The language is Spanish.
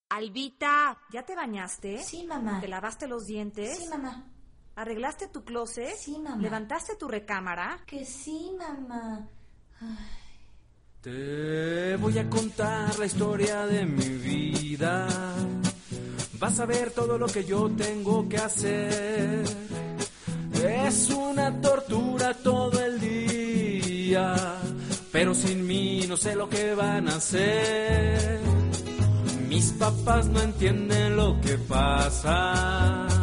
Albita, ¿ya te bañaste? Sí, mamá. ¿Te lavaste los dientes? Sí, mamá. ¿Arreglaste tu closet? Sí, mamá. ¿Levantaste tu recámara? Que sí, mamá. Ay. Te voy a contar la historia de mi vida. Vas a ver todo lo que yo tengo que hacer. Es una tortura todo el día, pero sin mí no sé lo que van a hacer. Mis papás no entienden lo que pasa.